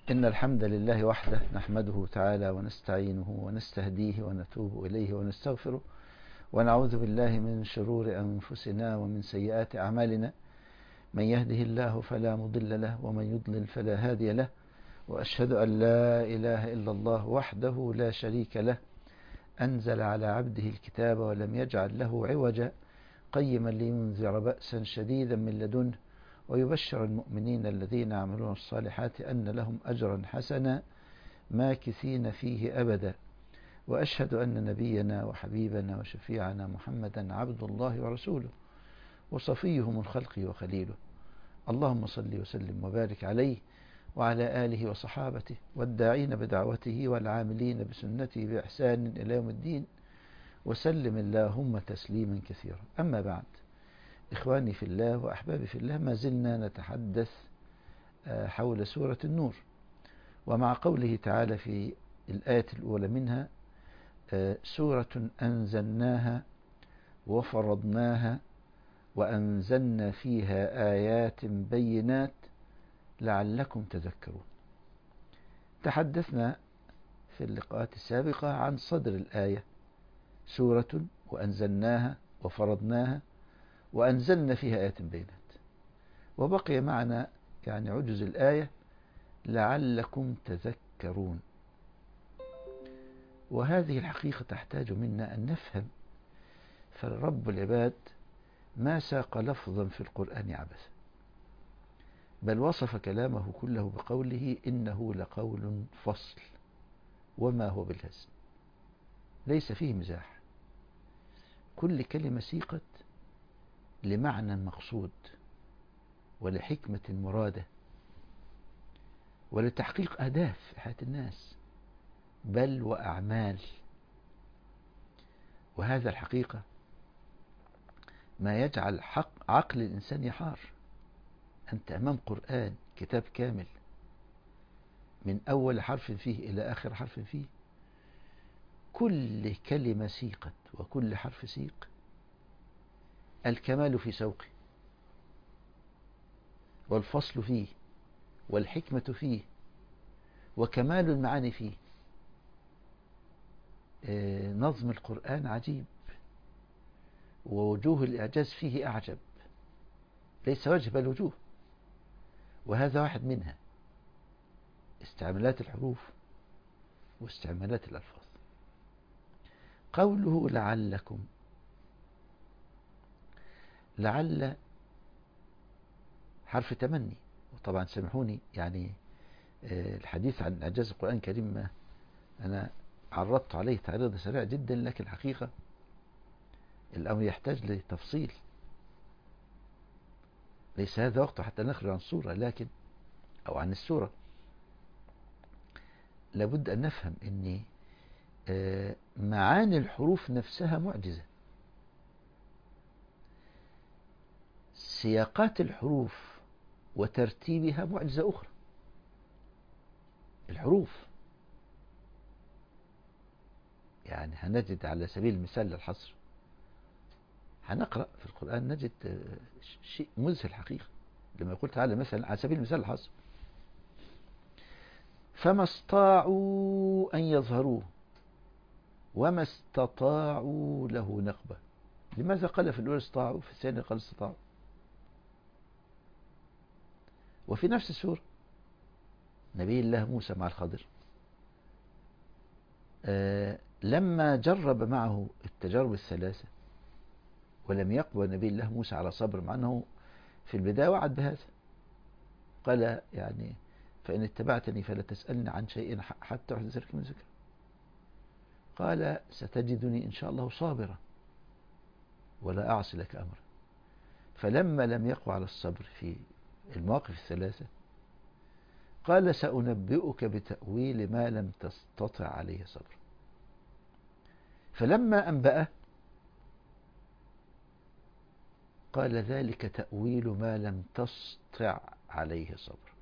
إن الحمد لله وحده نحمده تعالى ونستعينه ونستهديه ونتوب إليه ونستغفره ونعوذ بالله من شرور أنفسنا ومن سيئات أعمالنا. من يهده الله فلا مضل له ومن يضلل فلا هادي له، وأشهد أن لا إله إلا الله وحده لا شريك له، أنزل على عبده الكتاب ولم يجعل له عوجا، قيما لينذر بأسا شديدا من لدنه ويبشر المؤمنين الذين يعملون الصالحات أن لهم أجرا حسنا ماكثين فيه أبدا. وأشهد أن نبينا وحبيبنا وشفيعنا محمدا عبد الله ورسوله وصفيه من خلقه وخليله، اللهم صل وسلم وبارك عليه وعلى آله وصحابته والداعين بدعوته والعاملين بسنته بإحسان إلى يوم الدين، وسلم اللهم تسليما كثيرا. أما بعد، إخواني في الله وأحبابي في الله، ما زلنا نتحدث حول سورة النور، ومع قوله تعالى في الآية الأولى منها: سورة أنزلناها وفرضناها وأنزلنا فيها آيات بينات لعلكم تذكرون. تحدثنا في اللقاءات السابقة عن صدر الآية: سورة وأنزلناها وفرضناها وأنزلنا فيها آيات بينات، وبقي معنا عجز الآية لعلكم تذكرون. وهذه الحقيقة تحتاج منا أن نفهم، فالرب العباد ما ساق لفظا في القرآن عبثا، بل وصف كلامه كله بقوله: إنه لقول فصل وما هو بالهزل. ليس فيه مزاح، كل كلمة سيقت لمعنى مقصود ولحكمة مرادة ولتحقيق أهداف في حياة الناس بل وأعمال. وهذا الحقيقة ما يجعل عقل الإنسان يحار. أنت أمام قرآن، كتاب كامل، من أول حرف فيه إلى آخر حرف فيه، كل كلمة سيقت وكل حرف سيق. الكمال في سوقه، والفصل فيه، والحكمة فيه، وكمال المعاني فيه. نظم القرآن عجيب، ووجوه الإعجاز فيه أعجب، ليس وجه بل وجوه، وهذا واحد منها: استعمالات الحروف واستعمالات الألفاظ. قوله لعلكم، لعل حرف تمني. وطبعا سامحوني، الحديث عن إعجاز القرآن الكريم ما أنا عرضت عليه تعريض سريع جدا، لكن الحقيقة الأمر يحتاج لتفصيل. ليس هذا وقت حتى نخرج عن السورة، لكن أو عن السورة لابد أن نفهم أن معاني الحروف نفسها معجزة. سياقات الحروف وترتيبها معجزة أخرى. الحروف هنجد على سبيل المثال للحصر، هنقرأ في القرآن نجد شيء مذهل حقيقة. لما يقول تعالى مثلا على سبيل المثال الحصر: فما استطاعوا أن يظهروه وما استطاعوا له نقبة. لماذا قال في الأولى استطاعوا، في الثانية قال استطاعوا؟ وفي نفس السورة نبي الله موسى مع الخضر، لما جرب معه التجارب الثلاثة ولم يقوى نبي الله موسى على صبر، مع أنه في البداية وعد بهذا، قال فإن اتبعتني فلا تسألني عن شيء حتى أحدث لك من ذكر. قال ستجدني إن شاء الله صابرا ولا أعصي لك أمرا. فلما لم يقوى على الصبر في المواقف الثلاثة قال سأنبئك بتأويل ما لم تستطع عليه صبر. فلما أنبأه قال ذلك تأويل ما لم تستطع عليه صبر.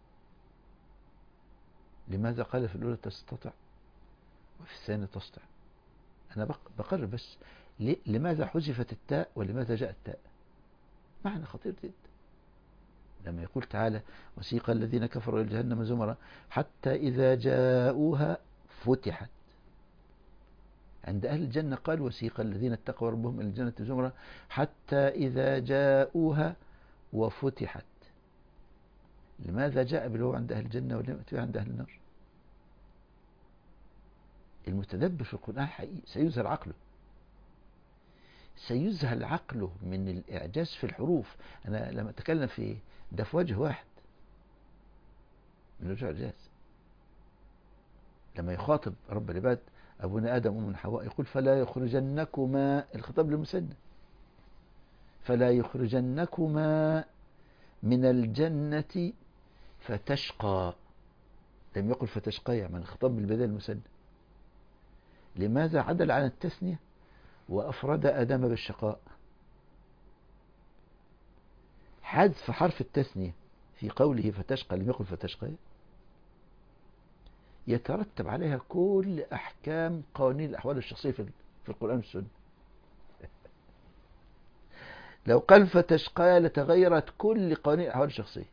لماذا قال في الأولى تستطع وفي الثانية تستطع؟ أنا بقرر بس لماذا حذفت التاء ولماذا جاء التاء؟ معنى خطير جدا. لما يقول تعالى وسيق الذين كفروا إلى جهنم زمرا حتى إذا جاءوها فتحت. عند أهل الجنة قال وسيق الذين اتقوا ربهم إلى الجنة زمرا حتى إذا جاءوها وفتحت. لماذا جاء بالواو عند أهل الجنة ولم يأتي عند أهل النار؟ المتدبر في القرآن حقيقي سيذهل عقله، سيذهل عقله من الإعجاز في الحروف. أنا لما أتكلم في ده في وجه واحد من وجه الإعجاز، لما يخاطب رب العباد أبونا آدم ومن حواء يقول فلا يخرجنكما، الخطاب للمثنى، فلا يخرجنكما من الجنة فتشقى. لم يقل فتشقى، يعني الخطاب بالبداية المثنى. لماذا عدل عن التثنية وأفرد آدم بالشقاء؟ حذف حرف التثنية في قوله فتشقى لم يقل فتشقى يترتب عليها كل أحكام قوانين الأحوال الشخصية في القرآن والسنة. لو قال فتشقى لتغيرت كل قوانين الأحوال الشخصية،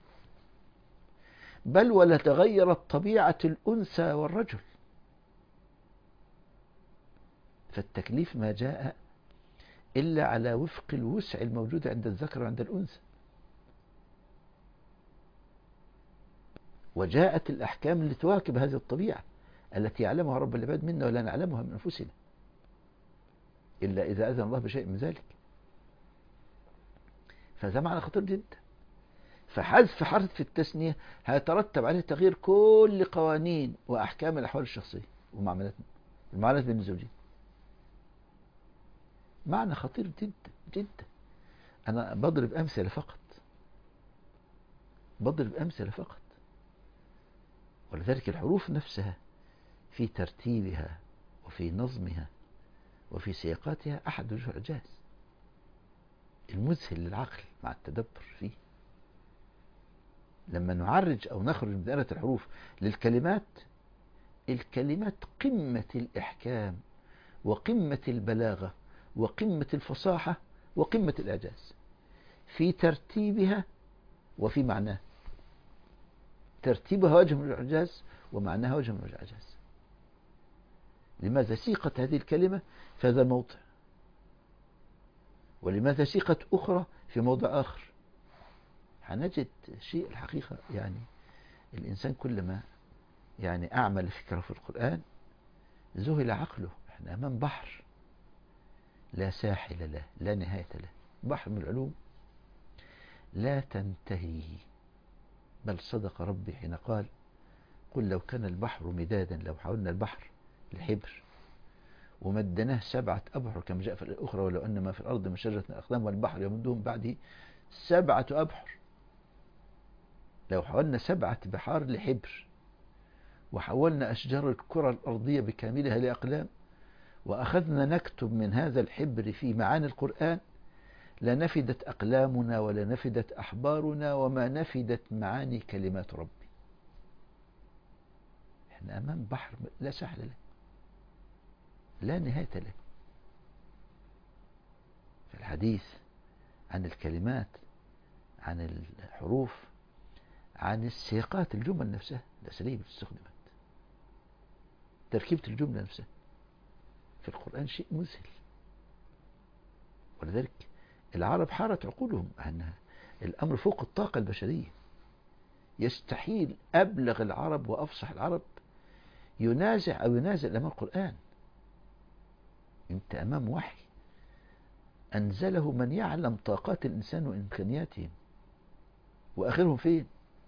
بل ولتغيرت طبيعة الأنثى والرجل. فالتكليف ما جاء إلا على وفق الوسع الموجود عند الذكر وعند الأنثى، وجاءت الأحكام لتواكب هذه الطبيعة التي يعلمها رب العباد منا ولا نعلمها من أنفسنا إلا إذا أذن الله بشيء من ذلك. فهذا معنى خطير جدا. فحذف حرف في التثنية هيترتب عليه تغيير كل قوانين وأحكام الأحوال الشخصية ومعاملاتنا، المعاملات بين الزوجين. معنى خطير جدا جدا. أنا بضرب أمثلة فقط، بضرب أمثلة فقط. ولذلك الحروف نفسها في ترتيبها وفي نظمها وفي سياقاتها أحد وجوه الإعجاز المذهل للعقل مع التدبر فيه. لما نعرج أو نخرج من دائرة الحروف للكلمات، الكلمات قمة الإحكام وقمة البلاغة وقمة الفصاحة وقمة الإعجاز في ترتيبها وفي معناه. ترتيبها وجه من الإعجاز ومعناها وجه من الإعجاز. لماذا سيقت هذه الكلمة في هذا الموضع، ولماذا سيقت أخرى في موضع آخر؟ هنجد شيء الحقيقة، يعني الإنسان كلما يعني أعمل فكرة في القرآن ذهل عقله. احنا أمام بحر لا ساحل له لا نهاية له، بحر من العلوم لا تنتهي. بل صدق ربي حين قال قل لو كان البحر مدادا، لو حولنا البحر لحبر ومدناه 7 أبحر كما جاء في الأخرى ولو أن ما في الأرض من شجرة أقلام والبحر يمدهم بعده 7 أبحر. لو حولنا 7 بحار لحبر وحولنا أشجار الكرة الأرضية بكاملها لأقلام وأخذنا نكتب من هذا الحبر في معاني القرآن لنفدت أقلامنا ولنفدت أحبارنا وما نفدت معاني كلمات ربي. احنا أمام بحر لا ساحل له لا نهاية له. في الحديث عن الكلمات، عن الحروف، عن السياقات، الجمل نفسها، الأساليب اللي استخدمت، تركيبة الجملة نفسها في القرآن شيء مذهل. ولذلك العرب حارت عقولهم أنها الأمر فوق الطاقة البشرية. يستحيل أبلغ العرب وأفصح العرب ينازع أو ينازل أمام القرآن. أنت أمام وحي أنزله من يعلم طاقات الإنسان وإمكانياتهم وآخرهم فين.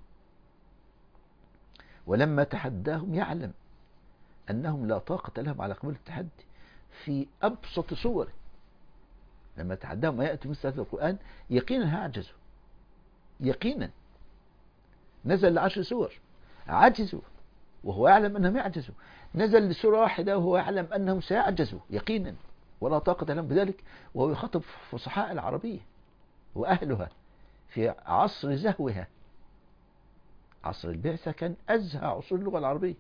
ولما تحداهم يعلم أنهم لا طاقة لهم على قبول التحدي في أبسط صوره. لما تحداهم يأتوا مثل هذا القرآن يقينا هيعجزوا، يقينا. نزل ل10 سور عجزوا وهو يعلم أنهم يعجزوا، نزل لسورة واحدة وهو يعلم أنهم سيعجزوا يقينا ولا طاقة لهم بذلك. وهو يخاطب فصحاء العربية وأهلها في عصر زهوها. عصر البعثة كان أزهى عصور اللغة العربية،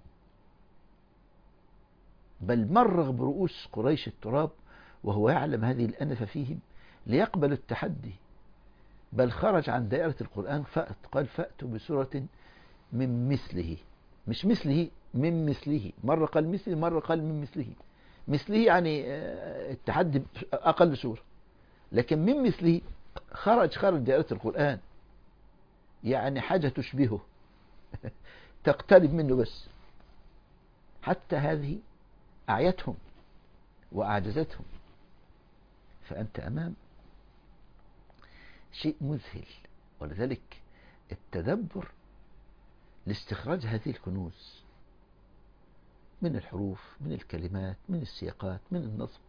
بل مرغ برؤوس قريش التراب وهو يعلم هذه الأنفة فيهم ليقبلوا التحدي بل خرج عن دائرة القرآن، قال فأتوا بسورة من مثله، مش مثله، من مثله. مرة قال مثله، مرة قال من مثله. مثله يعني التحدي أقل سورة، لكن من مثله خرج دائرة القرآن، يعني حاجة تشبهه تقترب منه بس. حتى هذه أعيتهم وأعجزتهم. فأنت أمام شيء مذهل. ولذلك التدبر لاستخراج هذه الكنوز من الحروف، من الكلمات، من السياقات، من النظم،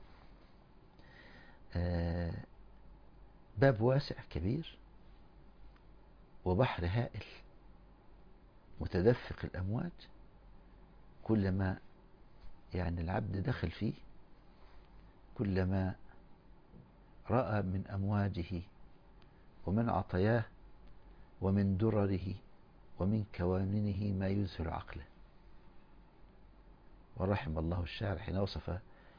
باب واسع كبير وبحر هائل متدفق الأمواج. كلما يعني العبد دخل فيه كلما رأى من أمواجه ومن عطاياه ومن درره ومن كواننه ما يذهل عقله. ورحم الله الشاعر حين وصف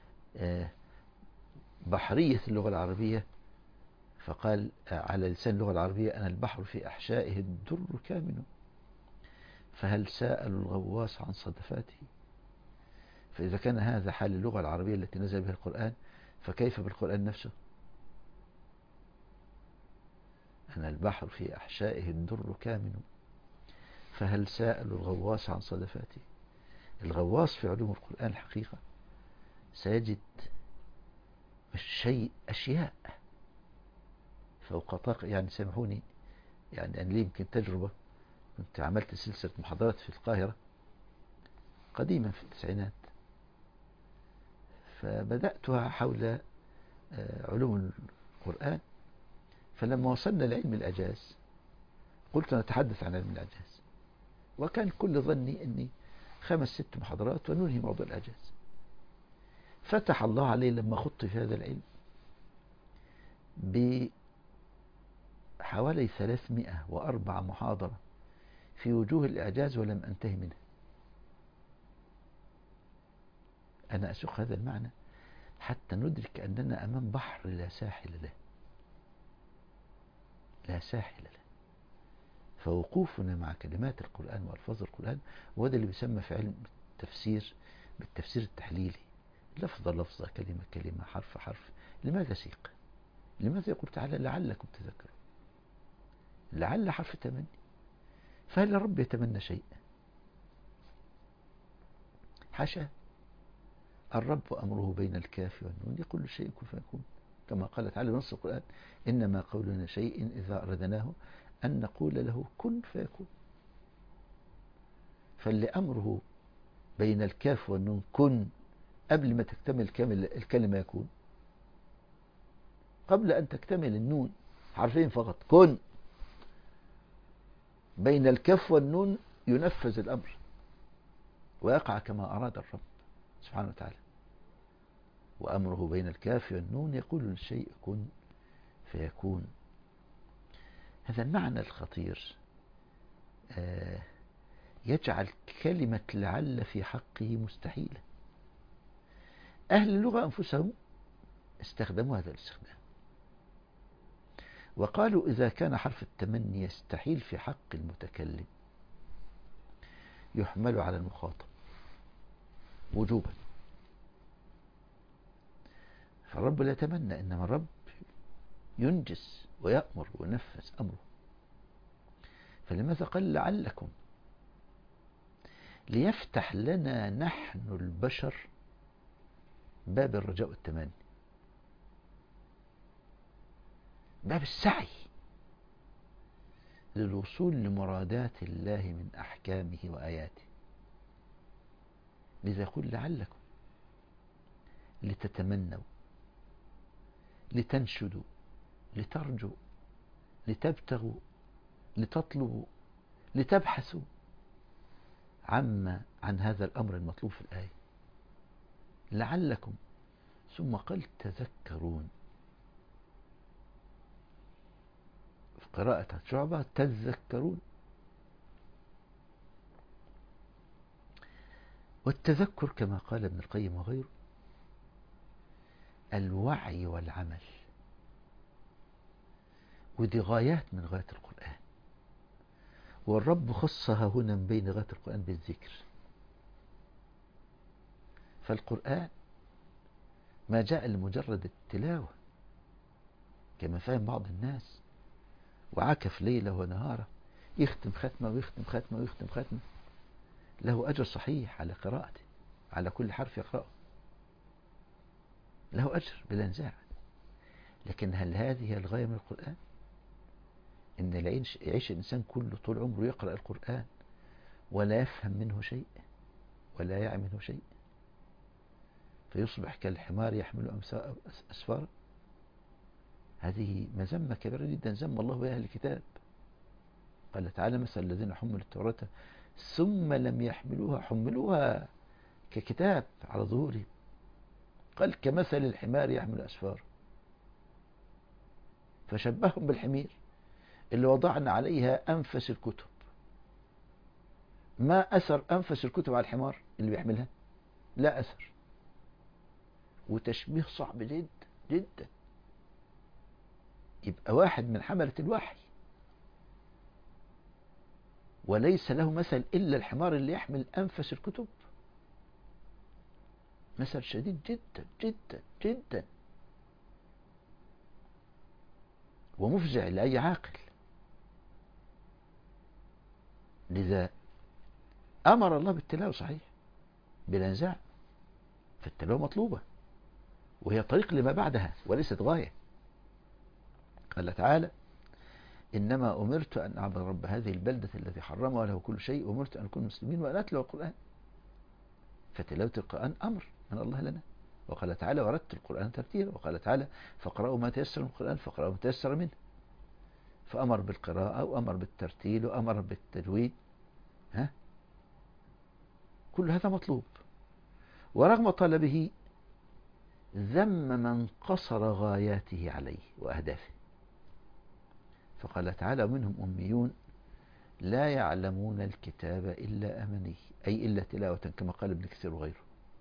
بحرية اللغة العربية فقال على لسان اللغة العربية: أنا البحر في أحشائه الدر كامن، فهل سأل الغواص عن صدفاته. فإذا كان هذا حال اللغة العربية التي نزل بها القرآن، فكيف بالقرآن نفسه؟ أنا البحر في أحشائه الدر كامن، فهل سأل الغواص عن صدفاته. الغواص في علوم القرآن الحقيقة سيجد أشياء فوق طاقة. يعني سامحوني، يعني أنا لي يمكن تجربة. كنت عملت سلسلة محاضرات في القاهرة قديما في التسعينات، فبدأتها حول علوم القرآن. فلما وصلنا لعلم الإعجاز قلت نتحدث عن علم الإعجاز، وكان كل ظني أني 5-6 محاضرات وننهي موضوع الإعجاز. فتح الله علي لما خضت في هذا العلم بحوالي 304 محاضرة في وجوه الإعجاز ولم أنتهي منها. أنا أسوق هذا المعنى حتى ندرك أننا أمام بحر لا ساحل له، لا ساحل له. فوقوفنا مع كلمات القرآن وألفاظ القرآن، وهذا اللي بيسمى في علم التفسير بالتفسير التحليلي، لفظة لفظة، كلمة كلمة، حرف حرف. لماذا سيق؟ لماذا يقول تعالى لعلكم تذكرون؟ لعل حرف تمني. فهل الرب يتمنى شيء؟ حاشا. الرب أمره بين الكاف والنون، يقول شيء كن فيكون، كما قال تعالى نص القرآن: إنما قولنا شيء إذا أردناه أن نقول له كن فيكون. فاللي أمره بين الكاف والنون كن قبل ما تكتمل الكلمة يكون، قبل أن تكتمل النون حرفين فقط كن، بين الكاف والنون ينفذ الأمر ويقع كما أراد الرب سبحانه وتعالى. وأمره بين الكاف والنون يقول للشيء كن فيكون. هذا المعنى الخطير يجعل كلمة لعل في حقه مستحيلة. أهل اللغة أنفسهم استخدموا هذا الاستخدام وقالوا إذا كان حرف التمني يستحيل في حق المتكلم يحمل على المخاطب وجوبا. فالرب لا يتمنى، إنما الرب ينجز ويأمر وينفذ أمره. فلماذا قال لعلكم؟ ليفتح لنا نحن البشر باب الرجاء والتمني، باب السعي للوصول لمرادات الله من أحكامه وآياته. لذا يقول لعلكم، لتتمنوا، لتنشدوا، لترجوا، لتبتغوا، لتطلبوا، لتبحثوا عن هذا الأمر المطلوب في الآية. لعلكم. ثم قال تذكرون. في قراءة شعبة تذكرون. والتذكر كما قال ابن القيم وغيره الوعي والعمل. ودي غايات من غايات القرآن، والرب خصها هنا من بين غايات القرآن بالذكر. فالقرآن ما جاء لمجرد التلاوة كما فهم بعض الناس، وعكف ليلة ونهارة يختم ختمة ويختم ختمة ويختم ختمة. له أجر صحيح على قراءته، على كل حرف يقرأه له أجر بلا نزاع. لكن هل هذه هي الغاية من القرآن؟ إن يعيش الإنسان كله طول عمره يقرأ القرآن ولا يفهم منه شيء ولا يعي منه شيء، فيصبح كالحمار يحمل أسفارا؟ هذه مذمة كبيرة جدا ذم الله بها الكتاب. قال تعالى: مثل الذين حملوا التوراة ثم لم يحملوها حملوها ككتاب على ظهورهم، قال كمثل الحمار يحمل أسفارا، فشبههم بالحمير اللي وضعنا عليها أنفس الكتب. ما أثر أنفس الكتب على الحمار اللي بيحملها؟ لا أثر. وتشبيه صعب جدا جدا. يبقى واحد من حملة الوحي وليس له مثل إلا الحمار اللي يحمل أنفس الكتب. مثل شديد جدا جدا جدا ومفزع لأي عاقل. لذا أمر الله بالتلاوة صحيح بلا نزاع، فالتلاوة مطلوبة وهي طريق لما بعدها وليست غاية. قال تعالى: إنما أمرت أن أعبد رب هذه البلدة الذي حرمها له كل شيء وأمرت أن أكون مسلمين وأن أتلو القرآن. فتلاوة القرآن أمر من الله لنا. وقال تعالى: وردت القرآن ترتيلا. وقال تعالى: فاقرأوا ما تيسر من القرآن فاقرأوا ما تيسر منه. فأمر بالقراءة وأمر بالترتيل وأمر بالتجويد. كل هذا مطلوب. ورغم طلبه ذم من قصر غاياته عليه وأهدافه. فقال تعالى: ومنهم أميون لا يعلمون الكتاب إلا أماني، أي إلا تلاوة كما قال ابن كثير وغيره.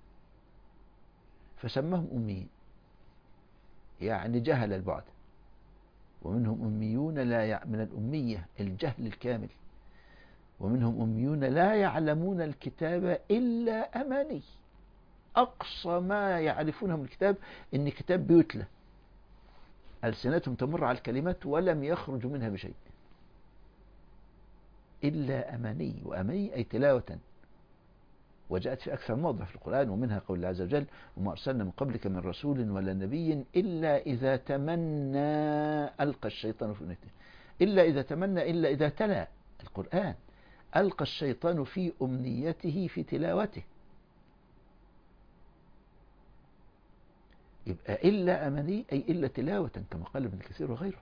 فسمهم أميين يعني جهل البعد. ومنهم أميون من الأمية الجهل الكامل. ومنهم أميون لا يعلمون الكتاب إلا أماني، أقصى ما يعرفونه من الكتاب إن كتاب بيتلى، ألسنتهم تمر على الكلمات ولم يخرج منها بشيء إلا أماني. وأماني أي تلاوة، وجاءت في أكثر موضع في القرآن، ومنها قول الله عز وجل: وما أرسلنا من قبلك من رسول ولا نبي إلا إذا تمنى ألقى الشيطان في أمنيته. إلا إذا تمنى، إلا إذا تلا القرآن ألقى الشيطان في أمنيته في تلاوته. يبقى إلا أماني أي إلا تلاوة كما قال ابن كثير وغيره.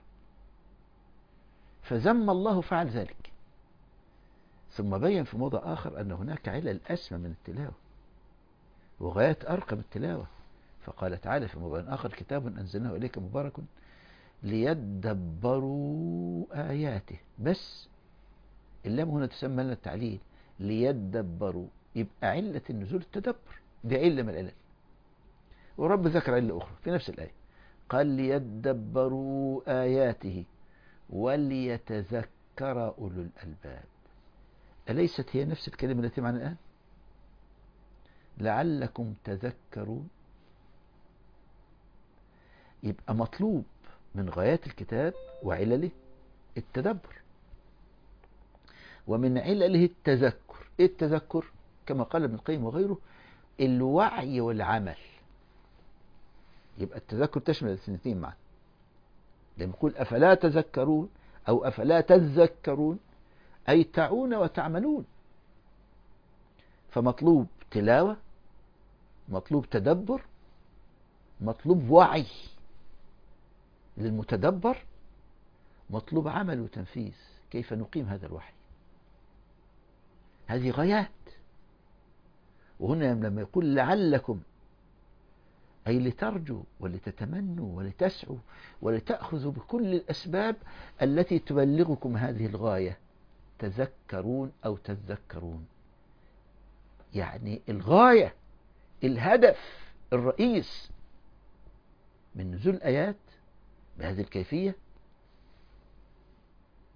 فذم الله فعل ذلك، ثم بين في موضع آخر أن هناك علل أسمى من التلاوة وغايات أرقى من التلاوة. فقال تعالى في موضع آخر: كتاب أنزلناه إليك مبارك ليدبروا آياته. بس اللام هنا تسمى لنا التعليل، ليدبروا، يبقى علة النزول التدبر، دي علة من العلل. ورب ذكر علة أخرى في نفس الآية، قال: ليدبروا آياته وليتذكر أولو الألباب. أليست هي نفس الكلمة التي معنا الآن؟ لعلكم تذكرون. يبقى مطلوب من غايات الكتاب وعلله التدبر، ومن علله التذكر. إيه التذكر؟ كما قال ابن القيم وغيره: الوعي والعمل. يبقى التذكر تشمل الاثنين معا. لما يقول أفلا تذكرون أو أفلا تذكرون أي تعون وتعملون. فمطلوب تلاوة، مطلوب تدبر، مطلوب وعي للمتدبر، مطلوب عمل وتنفيذ. كيف نقيم هذا الوحي؟ هذه غايات. وهنا لما يقول لعلكم أي لترجوا ولتتمنوا ولتسعوا ولتأخذوا بكل الأسباب التي تبلغكم هذه الغاية، تذكرون أو تذكرون. يعني الغاية، الهدف الرئيس من نزول الآيات بهذه الكيفية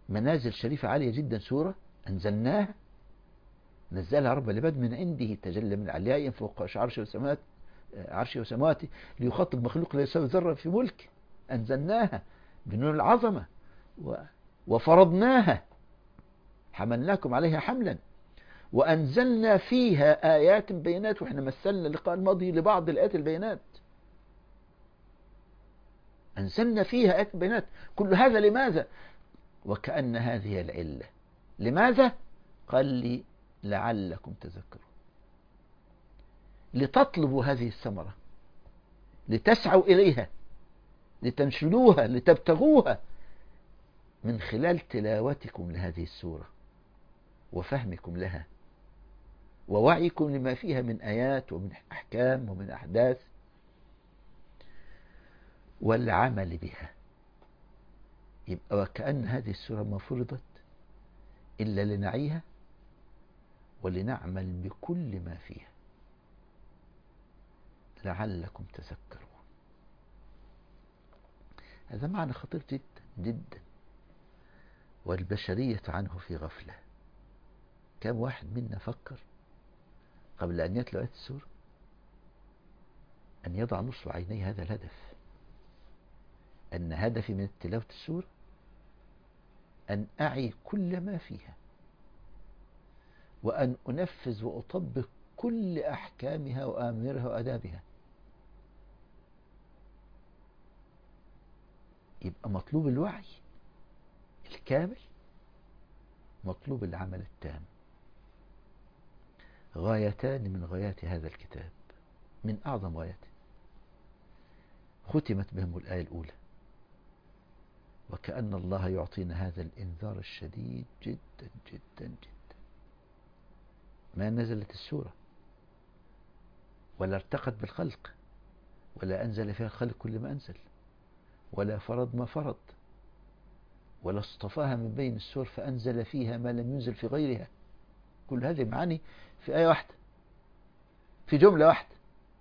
منازل شريفة عالية جدا، سورة أنزلناها، نزلها رب العباد من عنده، تجلى من علياء فوق عرشه وسماوات عرشه وسماواته، ليخاطب مخلوق لا يساوي ذرة في ملك. أنزلناها بنور العظمة وفرضناها، حملناكم عليها حملا، وأنزلنا فيها آيات بينات. وإحنا مثلنا اللقاء الماضي لبعض الآيات البينات، أنزلنا فيها آيات بينات. كل هذا لماذا؟ وكأن هذه العلة. لماذا؟ قال لي لعلكم تذكرون، لتطلبوا هذه الثمرة، لتسعوا إليها، لتنشدوها، لتبتغوها من خلال تلاوتكم لهذه السورة، وفهمكم لها، ووعيكم لما فيها من آيات ومن أحكام ومن أحداث، والعمل بها. يبقى وكأن هذه السورة ما فرضت إلا لنعيها ولنعمل بكل ما فيها، لعلكم تذكرون. هذا معنى خطير جدا جدا، والبشرية عنه في غفلة. كم واحد منا فكر قبل أن يتلو آية السورة أن يضع نصب عينيه هذا الهدف، أن هدفي من تلاوة السورة أن أعي كل ما فيها، وأن أنفذ وأطبق كل أحكامها وآمرها وآدابها. يبقى مطلوب الوعي الكامل، مطلوب العمل التام. غايتان من غايات هذا الكتاب، من أعظم غاياته، ختمت بهم الآية الأولى. وكأن الله يعطينا هذا الإنذار الشديد جدا جدا جدا. ما نزلت السورة ولا ارتقت بالخلق، ولا أنزل فيها الخلق كل ما أنزل، ولا فرض ما فرض، ولا اصطفاها من بين السور فأنزل فيها ما لم ينزل في غيرها. كل هذه معاني في آية واحدة، في جملة واحدة.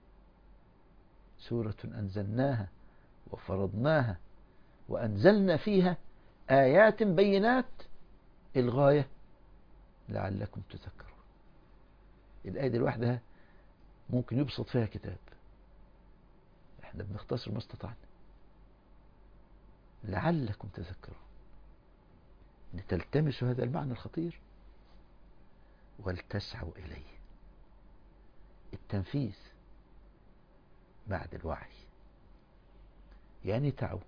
سورة أنزلناها وفرضناها وأنزلنا فيها آيات بينات. الغاية لعلكم تذكرون. الآية دي لوحدها ممكن يبسط فيها كتاب، احنا بنختصر ما استطعنا. لعلكم تذكرون، لتلتمسوا هذا المعنى الخطير ولتسعوا إليه. التنفيذ بعد الوعي، يعني تعوا.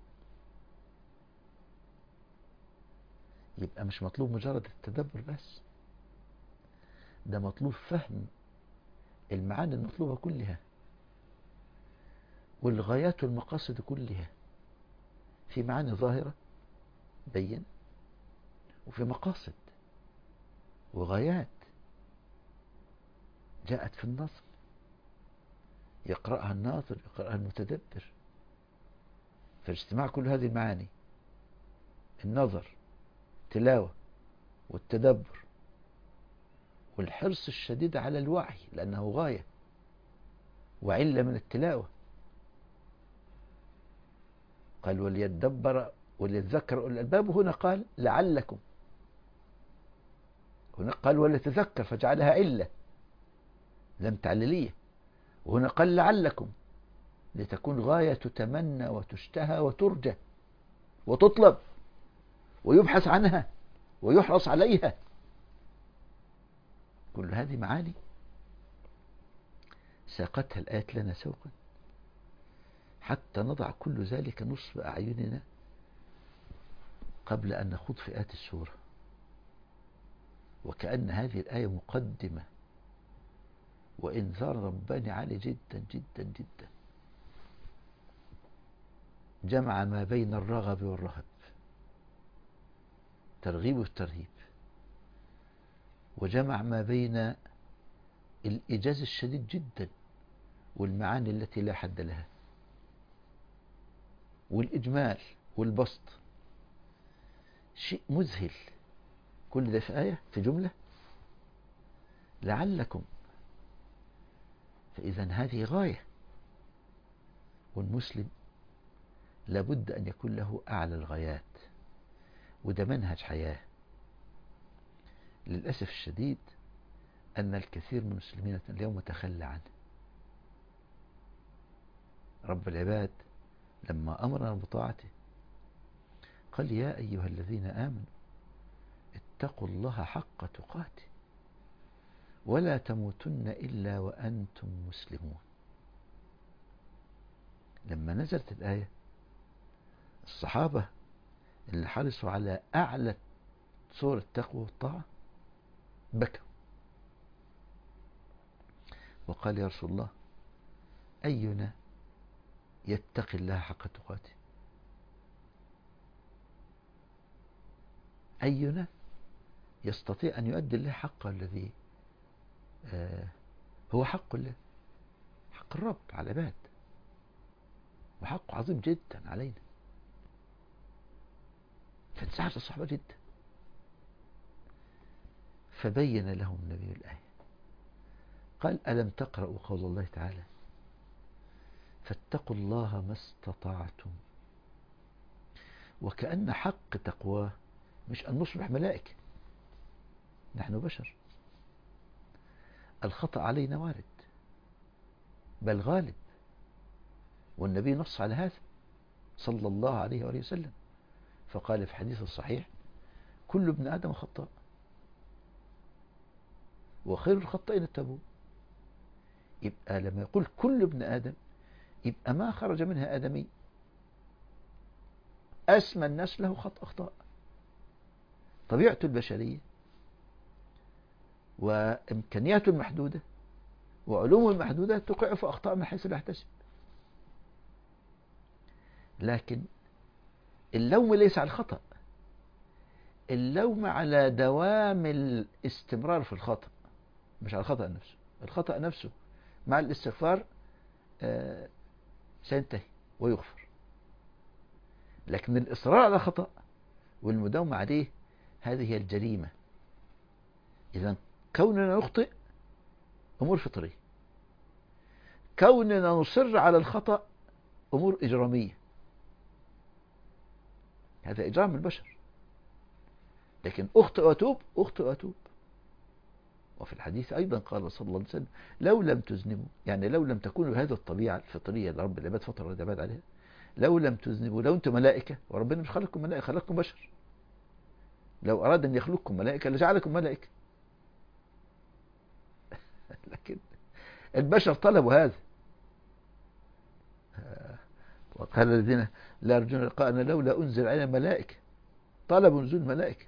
يبقى مش مطلوب مجرد التدبر بس، ده مطلوب فهم المعاني المطلوبة كلها، والغايات والمقاصد كلها. في معاني ظاهرة بين، وفي مقاصد وغايات جاءت في النظم، يقرأها الناظر، يقرأها المتدبر. فاجتماع كل هذه المعاني، النظر، التلاوة، والتدبر، والحرص الشديد على الوعي لأنه غاية وعلة من التلاوة. قال وليدبر وليتذكر أولي الألباب، هنا قال لعلكم، هنا قال وليتذكر فجعلها علة لم تعليلية، وهنا قال لعلكم لتكون غاية تتمنى وتشتهى وترجى وتطلب ويبحث عنها ويحرص عليها. كل هذه معاني ساقتها الآيات لنا سوقا حتى نضع كل ذلك نصب أعيننا قبل أن نخوض في آيات السورة. وكأن هذه الآية مقدمة وإنذار رباني عالي جدا جدا جدا، جمع ما بين الرغب والرهب، ترغيب والترهيب، وجمع ما بين الإيجاز الشديد جدا والمعاني التي لا حد لها، والإجمال والبسط. شيء مذهل. كل ده في آية، في جملة، لعلكم. فإذا هذه غاية، والمسلم لابد أن يكون له أعلى الغايات وده منهج حياة. للأسف الشديد أن الكثير من المسلمين اليوم تخلى عنه. رب العباد لما أمرنا بطاعته قال يا أيها الذين آمنوا اتقوا الله حق تقاته ولا تموتن إلا وأنتم مسلمون. لما نزلت الآية الصحابة اللي حرصوا على أعلى صور التقوى والطاعة بكوا وقال يا رسول الله أينا يتقي الله حق تقاته؟ أينا يستطيع أن يؤدي الله حقه الذي هو حق الله، حق الرب على العباد، وحقه عظيم جدا علينا. فانسعت الصحابة جدا، فبين لهم النبي الآية قال ألم تقرأوا قول الله تعالى فاتقوا الله ما استطعتم. وكأن حق تقواه مش أن نصبح ملائكة، نحن بشر، الخطأ علينا وارد بل غالب، والنبي نص على هذا صلى الله عليه وآله وسلم، فقال في حديث الصحيح كل ابن آدم خطاء وخير الخطائين التوابون. يبقى لما يقول كل ابن آدم يبقى ما خرج منها آدمي، أسمى الناس له أخطاء. طبيعته البشرية وإمكانياته المحدودة وعلومه المحدودة تقع في أخطاء من حيث لا يحتسب. لكن اللوم ليس على الخطأ، اللوم على دوام الاستمرار في الخطأ، مش على الخطأ نفسه. الخطأ نفسه مع الاستغفار سينتهي ويغفر، لكن الإصرار على الخطأ والمداومة عليه هذه هي الجريمة. إذا كوننا نخطئ أمور فطرية، كوننا نصر على الخطأ أمور إجرامية، هذا إجرام البشر. لكن أخطئ وأتوب، أخطئ وأتوب. وفي الحديث أيضا قال صلى الله عليه وسلم لو لم تذنبوا، يعني لو لم تكونوا بهذه الطبيعة الفطرية اللي رب العباد فطر العباد عليها، لو لم تذنبوا، لو أنتم ملائكة، وربنا مش خلقكم ملائكة، خلقكم بشر، لو أراد أن يخلقكم ملائكة لجعلكم ملائكة. لكن البشر طلبوا هذا. وقال الذين لا يرجون لقاءنا لولا أنزل علينا ملائكة، طلبوا نزول ملائكة.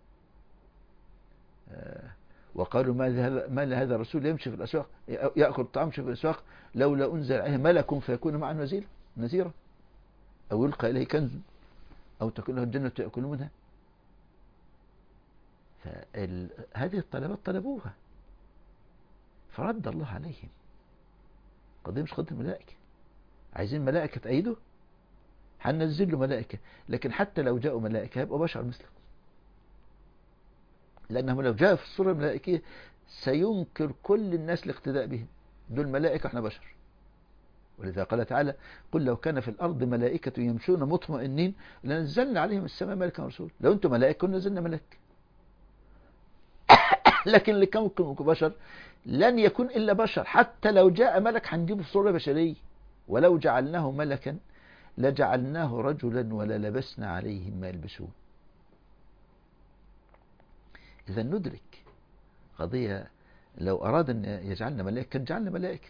وقالوا ما لهذا الرسول يمشي في الأسواق يأكل الطعام في الأسواق لولا أنزل عليه ملك فيكون معه نذيرا أو يلقى إليه كنز أو تكون له الجنة يأكل منها. هذه الطلبات طلبوها فرد الله عليهم. قضية مش قضية الملائكة، عايزين ملائكة تأيده هننزل له ملائكة، لكن حتى لو جاءوا ملائكة يبقوا بشر مثلكم، لأنهم لو جاءوا في الصورة الملائكية سينكر كل الناس الاقتداء بهم، دول ملائكة احنا بشر. ولذا قال تعالى قل لو كان في الأرض ملائكة يمشون مطمئنين لنزلنا عليهم السماء ملكا ورسولا. لو أنتم ملائكة كنا نزلنا ملك، لكن لكونكم بشر لن يكون إلا بشر. حتى لو جاء ملك هنجيبه في صورة بشرية، ولو جعلناه ملكا لجعلناه رجلا وللبسنا عليهم ما يلبسون. إذا ندرك قضية لو أراد أن يجعلنا ملائكة كان جعلنا ملائكة،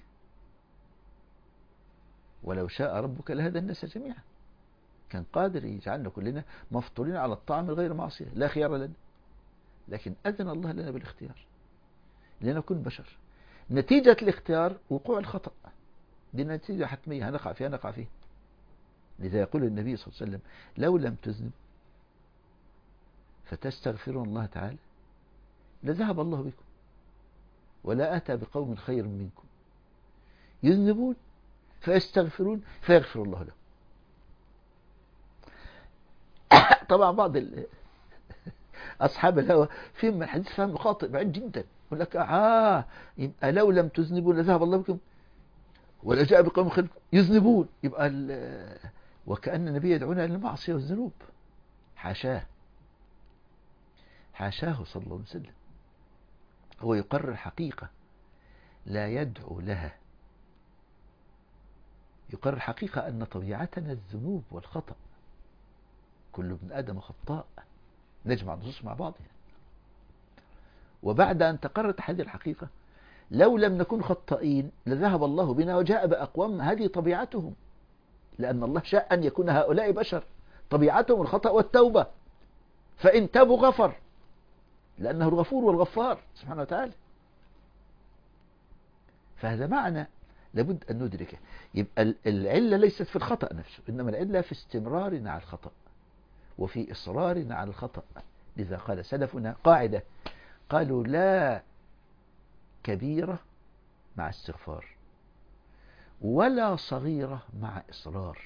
ولو شاء ربك لهدى الناس جميعا، كان قادر يجعلنا كلنا مفطورين على الطعام غير معصية لا خيار لنا، لكن أذن الله لنا بالاختيار لنكون بشر. نتيجة الاختيار وقوع الخطأ، دي نتيجة حتمية هنقع فيها. لذا يقول النبي صلى الله عليه وسلم لو لم تذنب فتستغفرون الله تعالى لذهب الله بكم ولا أتى بقوم خير منكم يذنبون فيستغفرون فيغفر الله لهم. طبعا بعض أصحاب الهوى فيهم من الحديث فهم خاطئ بعيد جدا، يقول لك يبقى لو لم تذنبوا لذهب الله بكم ولا جاء بقوم خير يذنبون، يبقى وكأن النبي يدعونا للمعصية والذنوب. حاشاه، حاشاه صلى الله عليه وسلم، هو يقرر حقيقة لا يدعو لها، يقرر حقيقة أن طبيعتنا الذنوب والخطأ، كل ابن آدم خطاء، نجمع النصوص مع بعضها. وبعد أن تقررت هذه الحقيقة، لو لم نكن خطائين لذهب الله بنا وجاء بأقوام هذه طبيعتهم، لأن الله شاء أن يكون هؤلاء بشر طبيعتهم الخطأ والتوبة، فإن تابوا غفر، لأنه الغفور والغفار سبحانه وتعالى. فهذا معنى لابد أن ندركه. يبقى العلة ليست في الخطأ نفسه، إنما العلة في استمرارنا على الخطأ وفي إصرارنا على الخطأ. لذا قال سلفنا قاعدة، قالوا لا كبيرة مع استغفار ولا صغيرة مع إصرار.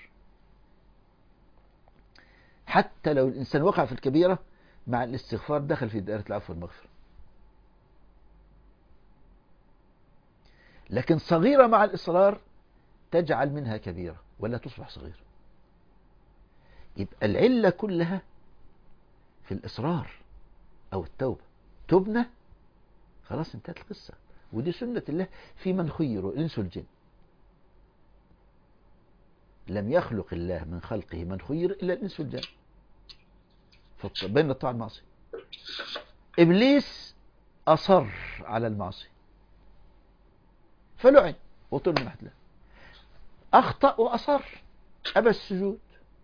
حتى لو الإنسان وقع في الكبيرة مع الاستغفار دخل في دائرة العفو والمغفرة، لكن صغيرة مع الإصرار تجعل منها كبيرة ولا تصبح صغيرة. يبقى العلة كلها في الإصرار أو التوبة. تبنى خلاص انتهت القصة، ودي سنة الله في من خيروا الإنس والجن. لم يخلق الله من خلقه من خير إلا الإنس والجن بين الطاعة والمعصية. إبليس أصر على المعصية فلعن وطل من تحت الله، أخطأ وأصر أبى السجود،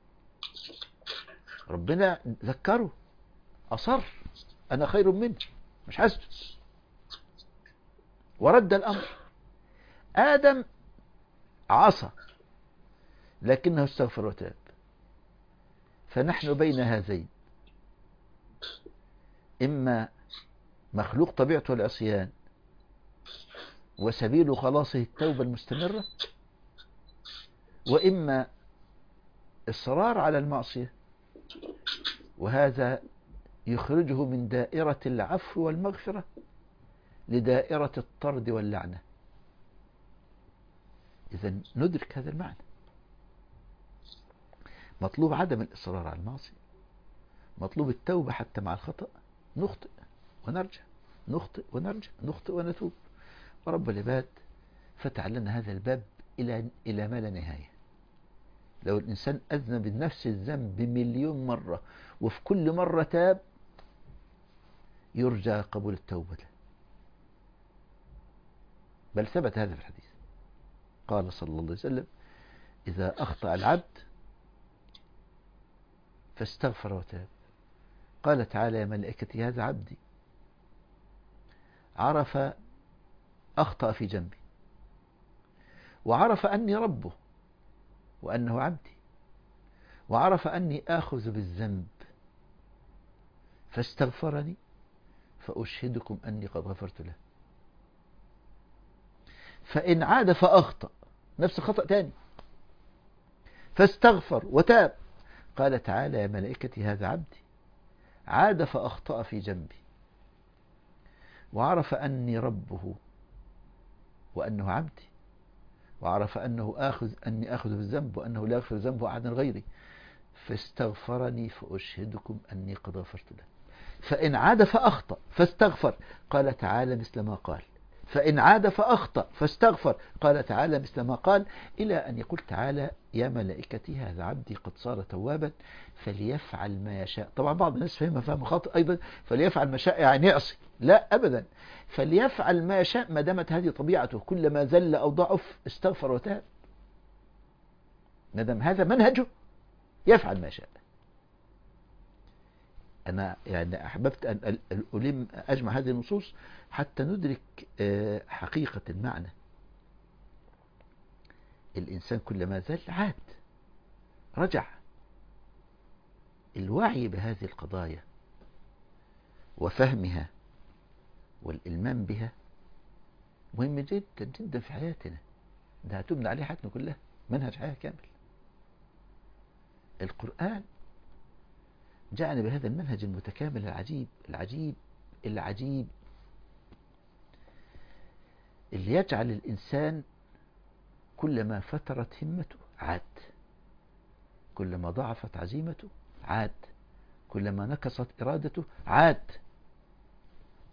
ربنا ذكره، أصر أنا خير منه مش هسجد، ورد الأمر. آدم عصى لكنه استغفر وتاب. فنحن بين هذين، إما مخلوق طبيعته العصيان وسبيل خلاصه التوبة المستمرة، وإما إصرار على المعصية، وهذا يخرجه من دائرة العفو والمغفرة لدائرة الطرد واللعنة. إذن ندرك هذا المعنى. مطلوب عدم الإصرار على المعصية، مطلوب التوبة حتى مع الخطأ، نخطئ ونرجع، نخطئ ونرجع، نخطئ ونتوب. ورب العباد فتح لنا هذا الباب إلى ما لا نهاية. لو الإنسان أذنب نفس الذنب 1,000,000 مرة وفي كل مرة تاب، يرجى قبول التوبة له. بل ثبت هذا في الحديث، قال صلى الله عليه وسلم: إذا أخطأ العبد فاستغفر وتاب، قال تعالى: يا ملائكتي هذا عبدي عرف أخطأ في جنبي، وعرف أني ربه وأنه عبدي، وعرف أني آخذ بالذنب، فاستغفرني، فأشهدكم أني قد غفرت له. فإن عاد فأخطأ نفس الخطأ تاني فاستغفر وتاب، قال تعالى: يا ملائكتي هذا عبدي عاد فأخطأ في جنبي، وعرف أني ربه وأنه عبدي، وعرف أني آخذ بالذنب وأنه لا يغفر ذنبه أحد غيري، فاستغفرني، فأشهدكم أني قد غفرت له. فإن عاد فأخطأ فاستغفر، قال تعالى مثل ما قال. فإن عاد فأخطأ فاستغفر، قال تعالى مثل ما قال، إلى أن يقول تعالى: يا ملائكتي هذا عبدي قد صار توابا فليفعل ما يشاء. طبعا بعض الناس فهمها فهم خاطئ أيضا، فليفعل ما شاء يعني يعصي، لا أبدا، فليفعل ما يشاء ما دامت هذه طبيعته، كلما زل أو ضعف استغفر وتاب، ما دام هذا منهجه يفعل ما شاء. أنا يعني أحببت أن أجمع هذه النصوص حتى ندرك حقيقة المعنى. الإنسان كلما زال عاد، رجع. الوعي بهذه القضايا وفهمها والإلمام بها مهم جدا جدا في حياتنا، ده هتبنى عليه حياتنا كلها، منهج حياة كامل. القرآن جاءنا بهذا المنهج المتكامل العجيب العجيب العجيب، اللي يجعل الإنسان كلما فترت همته عاد، كلما ضعفت عزيمته عاد، كلما نكست إرادته عاد.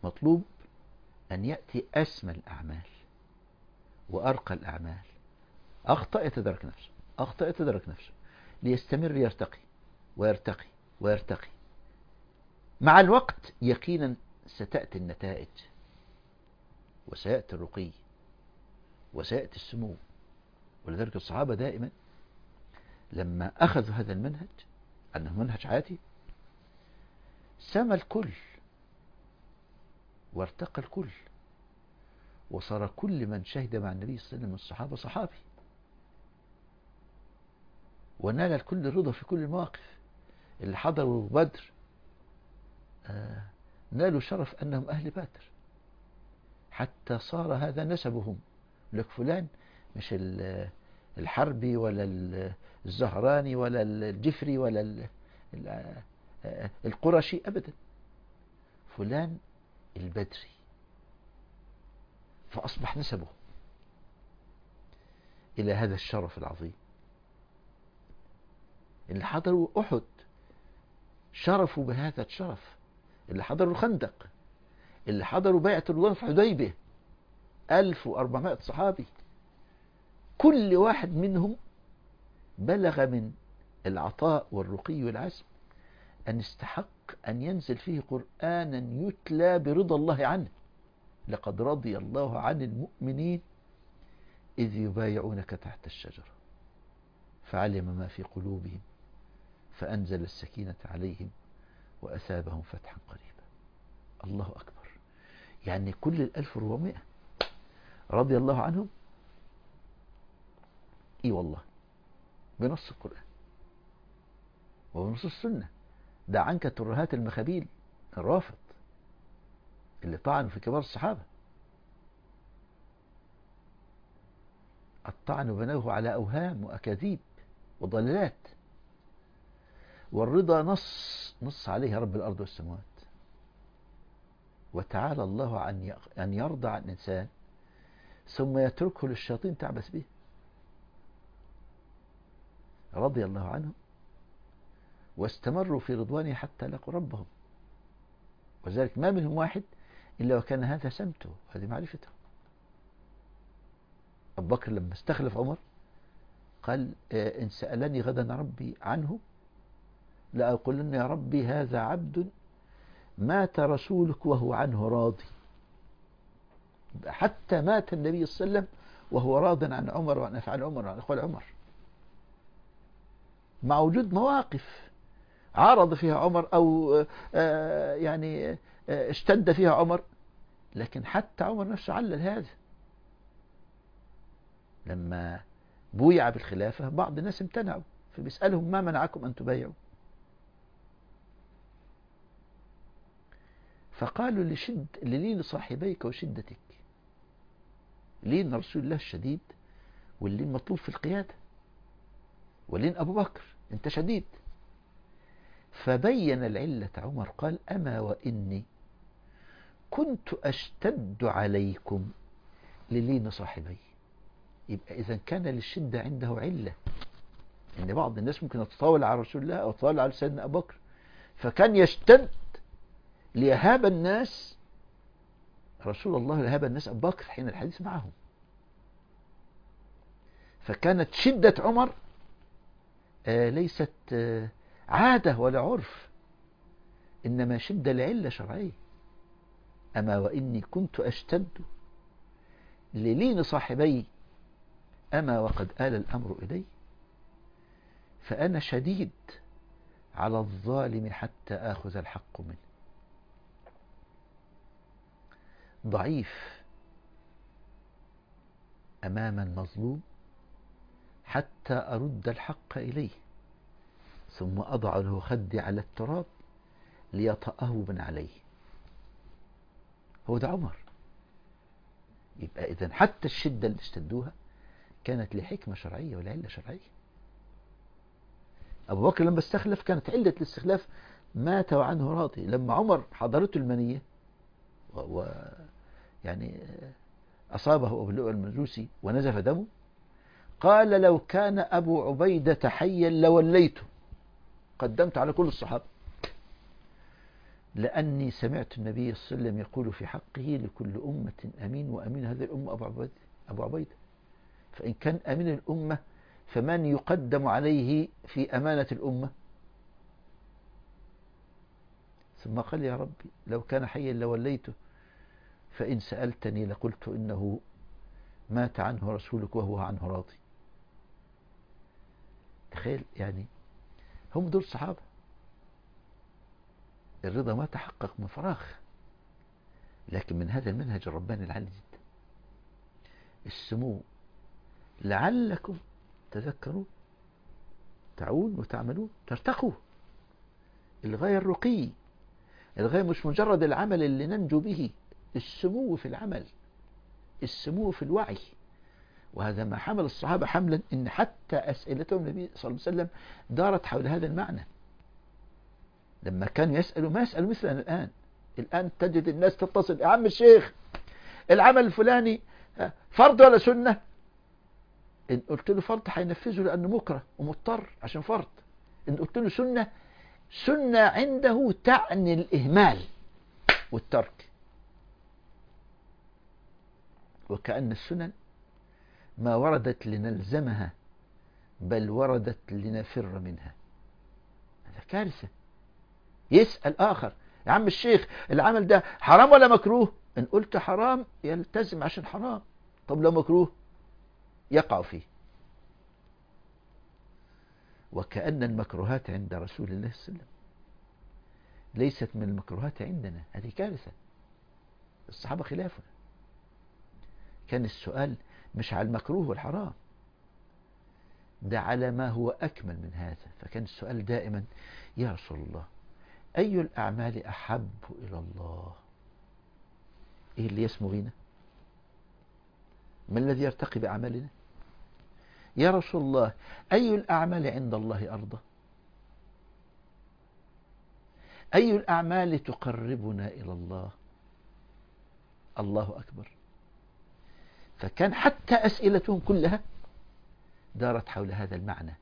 مطلوب أن يأتي أسمى الأعمال وأرقى الأعمال. أخطأ يتدرك نفسه، أخطأ يتدرك نفسه، ليستمر يرتقي ويرتقي ويرتقي. مع الوقت يقينا ستأتي النتائج، وسيأتي الرقي، وسيأتي السمو. ولذلك الصحابة دائما لما أخذوا هذا المنهج أنه منهج حياتي، سمى الكل وارتقى الكل، وصار كل من شهد مع النبي صلى الله عليه وسلم من الصحابة صحابي، ونال الكل الرضا في كل المواقف. اللي حضروا بدر نالوا شرف أنهم أهل بدر، حتى صار هذا نسبهم. لك فلان مش الحربي ولا الزهراني ولا الجفري ولا القرشي أبدا، فلان البدري، فأصبح نسبه إلى هذا الشرف العظيم. اللي حضروا أحد شرفوا بهذا الشرف، اللي حضروا الخندق، اللي حضروا بيعة الرضوان في حديبية 1400 صحابي، كل واحد منهم بلغ من العطاء والرقي والعزم أن استحق أن ينزل فيه قرآنا يتلى برضا الله عنه. لقد رضي الله عن المؤمنين إذ يبايعونك تحت الشجرة فعلم ما في قلوبهم فأنزل السكينة عليهم وأثابهم فتحا قريبا. الله أكبر. يعني كل 1400 رضي الله عنهم، إي والله، بنص القرآن وبنص السنة. ده عنك ترهات المخابيل الرافض اللي طعنوا في كبار الصحابة، الطعن بنوه على أوهام وأكاذيب وضلالات. والرضا نص عليه رب الأرض والسماوات. وتعالى الله عن أن يرضى عن إنسان ثم يتركه للشياطين تعبث به. رضي الله عنهم واستمروا في رضوانه حتى لقوا ربهم. وذلك ما منهم واحد إلا وكان هذا سمته، هذه معرفته. أبو بكر لما استخلف عمر قال إن سألني غدا ربي عنه لأقولن يا ربي هذا عبد مات رسولك وهو عنه راضي. حتى مات النبي صلى الله عليه وسلم وهو راض عن عمر وعن أفعال عمر وعن أقوال عمر، مع وجود مواقف عارض فيها عمر أو يعني اشتد فيها عمر، لكن حتى عمر نفسه علل هذا. لما بويع بالخلافة بعض الناس امتنعوا، فبيسألهم ما منعكم أن تبايعوا؟ فقالوا للين صاحبيك وشدتك. لين رسول الله الشديد، واللين مطلوب في القيادة، ولين أبو بكر أنت شديد. فبين العلة عمر قال أما وإني كنت أشتد عليكم للين صاحبي. يبقى إذا كان للشدة عنده علة، إن بعض الناس ممكن تتطاول على رسول الله أو تتطاول على سيدنا أبو بكر، فكان يشتد ليهاب الناس رسول الله، ليهاب الناس أبو بكر حين الحديث معهم. فكانت شدة عمر ليست عادة ولا عرف، إنما شدة لعلة شرعية. أما وإني كنت أشتد للين صاحبي أما وقد آل الأمر إلي، فأنا شديد على الظالم حتى آخذ الحق منه، ضعيف أمام المظلوم حتى أرد الحق إليه، ثم أضع له خدي على التراب ليطأه من عليه. هو ده عمر. يبقى إذن حتى الشدة اللي اشتدوها كانت لحكمة شرعية ولعلة شرعية. أبو بكر لما استخلف كانت علة الاستخلاف مات وعنه راضي. لما عمر حضرته المنية يعني أصابه أبو اللؤلؤ المجوسي ونزف دمه، قال لو كان أبو عبيدة حيا لوليته، قدمت على كل الصحابة. لأني سمعت النبي صلى الله عليه وسلم يقول في حقه: لكل أمة أمين، وأمين هذه الأمة أبو عبيدة. فإن كان أمين الأمة فمن يقدم عليه في أمانة الأمة؟ ثم قال: يا ربي لو كان حيا لوليته، فإن سألتني لقلت إنه مات عنه رسولك وهو عنه راضي. تخيل يعني، هم دول صحابة. الرضا ما تحقق من فراغ، لكن من هذا المنهج الرباني العالي جدا. السمو لعلكم تذكرون، تعون وتعملون، ترتقوا. الغاية الرقي، الغاية مش مجرد العمل اللي ننجو به، السمو في العمل، السمو في الوعي. وهذا ما حمل الصحابة حملا، إن حتى أسئلتهم النبي صلى الله عليه وسلم دارت حول هذا المعنى. لما كانوا يسألوا ما يسألوا مثلنا الآن. الآن تجد الناس تتصل: يا عم الشيخ العمل الفلاني فرض ولا سنة؟ إن قلت له فرض هينفذه لأنه مكره ومضطر عشان فرض. إن قلت له سنة، سنة عنده تعني الإهمال والترك. وكأن السنن ما وردت لنلزمها، بل وردت لنفر منها. هذا كارثة. يسأل آخر: يا عم الشيخ العمل ده حرام ولا مكروه؟ إن قلت حرام يلتزم عشان حرام، طب لو مكروه يقع فيه. وكأن المكروهات عند رسول الله صلى الله عليه وسلم ليست من المكروهات عندنا. هذه كارثة. الصحابة خلافنا. كان السؤال مش على المكروه والحرام، ده على ما هو أكمل من هذا. فكان السؤال دائما: يا رسول الله أي الأعمال أحب إلى الله؟ إيه اللي يسمو بينا؟ ما الذي يرتقي بأعمالنا؟ يا رسول الله أي الأعمال عند الله أرضى؟ أي الأعمال تقربنا إلى الله؟ الله أكبر. فكان حتى أسئلتهم كلها دارت حول هذا المعنى: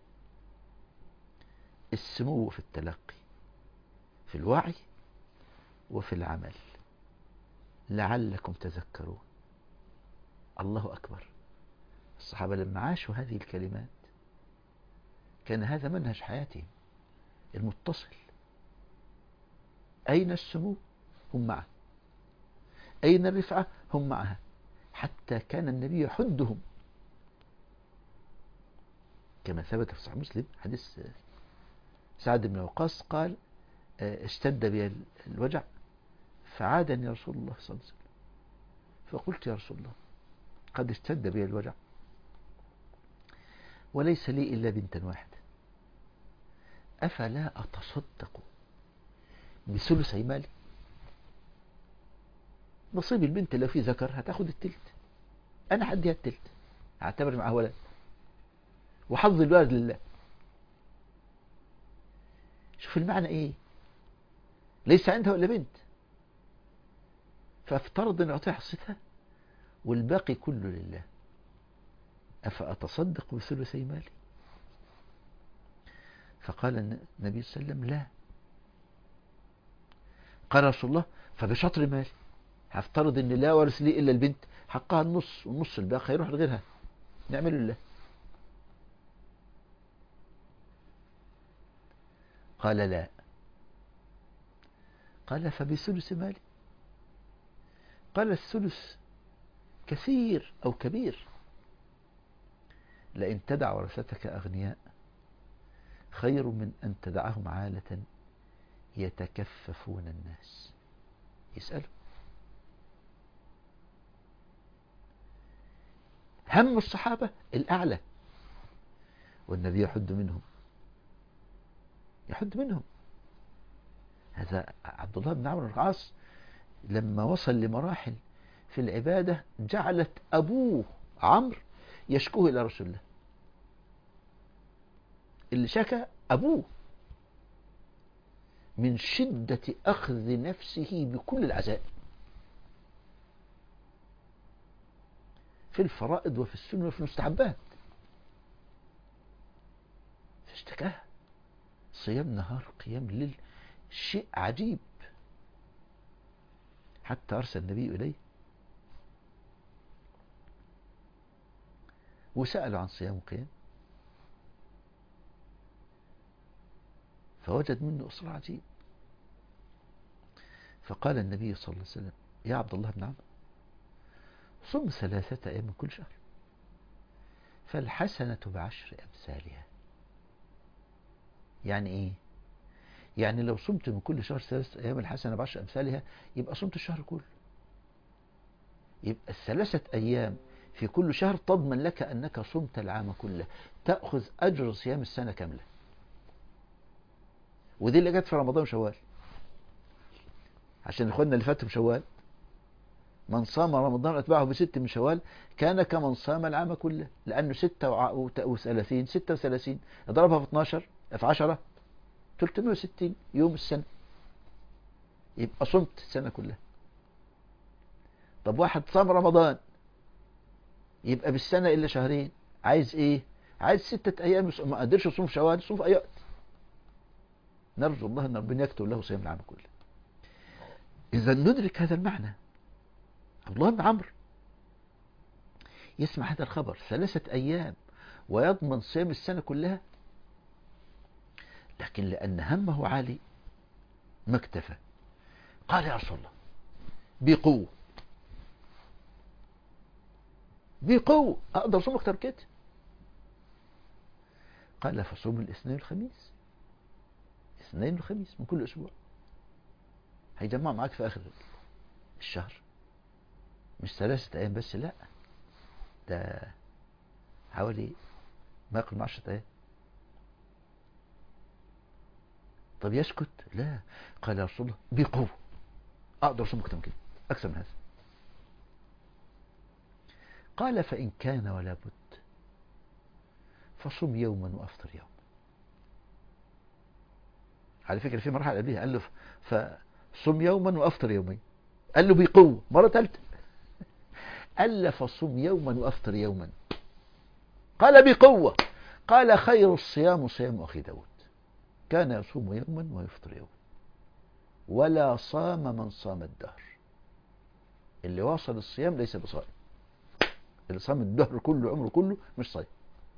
السمو في التلقي، في الوعي، وفي العمل، لعلكم تذكرون. الله أكبر. الصحابة لما عاشوا هذه الكلمات كان هذا منهج حياتهم المتصل. أين السمو؟ هم معه. أين الرفعة؟ هم معها. حتى كان النبي يحدهم، كما ثبت في صحيح مسلم حديث سعد بن وقاص قال: اشتد بي الوجع فعادني رسول الله صلى الله عليه وسلم، فقلت: يا رسول الله قد اشتد بي الوجع وليس لي إلا بنتا واحدة، أفلا أتصدق بثلثي مالي؟ نصيب البنت لو في ذكر هتاخد التلت، أنا هديها التلت، هعتبر معها ولد، وحظ الولد لله. شوف المعنى إيه؟ ليس عندها ولا بنت، فافترض أن أعطيها حصتها والباقي كله لله، أفأتصدق بثلثي مالي؟ فقال النبي صلى الله عليه وسلم: لا. قال رسول الله: فبشطر مالي، هفترض ان لا وارث لي الا البنت، حقها النص، والنص الباقي يروح لغيرها، نعمله لله. قال: لا. قال: فبثلث مالي. قال: الثلث كثير أو كبير، لئن تدع ورثتك أغنياء خير من أن تدعهم عالة يتكففون الناس. يسألوا. هم الصحابة الأعلى، والنبي يحد منهم، يحد منهم. هذا عبد الله بن عمرو بن العاص لما وصل لمراحل في العبادة جعلت أبوه عمرو يشكوه إلى رسول الله. اللي شكى أبوه من شدة أخذ نفسه بكل العزائم في الفرائض وفي السنة وفي المستحبات، فاشتكاها. صيام نهار قيام ليل، شيء عجيب. حتى أرسل النبي إليه وسأله عن صيام وقيام، فوجد منه إصرار عجيب. فقال النبي صلى الله عليه وسلم: يا عبد الله بن عمرو، صم 3 أيام من كل شهر، فالحسنة ب10 أمثالها. يعني إيه؟ يعني لو صمت من كل شهر 3 أيام الحسنة ب10 أمثالها، يبقى صمت الشهر كله. يبقى 3 أيام في كل شهر تضمن لك أنك صمت العام كله، تأخذ أجر صيام السنة كاملة. ودي اللي جت في رمضان وشوال، عشان إخواننا اللي فاتوا شوال: من صام رمضان أتبعه ب6 من شوال كان كمن صام العام كله، لأنه 36 اضربها في 12 في 10 360 يوم السنة، يبقى صمت السنة كلها. طب واحد صام رمضان يبقى بالسنة إلا شهرين، عايز إيه؟ عايز 6 أيام، ما قدرش يصوم في شوال يصوم في أي وقت. نرجو الله أن ربنا يكتب له صيام العام كله. إذا ندرك هذا المعنى. عبد الله بن عمرو يسمع هذا الخبر 3 أيام ويضمن صيام السنة كلها، لكن لأن همه عالي ما اكتفى. قال: يا رسول الله، بقوة بقوة أقدر أصوم أكتر كده. قال: فصوم الاثنين والخميس، اثنين وخميس من كل أسبوع، هيجمع معاك في آخر الشهر. مش 3 أيام بس، لا، ده حوالي ما يقل من 10 أيام. طب يسكت؟ لا. قال: يا رسول الله، بقوة أقدر أصوم أكتر من كده، أكثر من هذا. قال: فإن كان ولا بد فصم يوما وأفطر يوما. على فكرة في مرحلة قبلها قال له فصم يوما وأفطر يومين، قال له بقوة مرة ثالثة، قال له فصم يوما وأفطر يوما، قال بقوة. قال: خير الصيام صيام أخي داود، كان يصوم يوما ويفطر يوما، ولا صام من صام الدهر. اللي واصل الصيام ليس بصائم، اللي صام الدهر كله عمره كله مش صايم.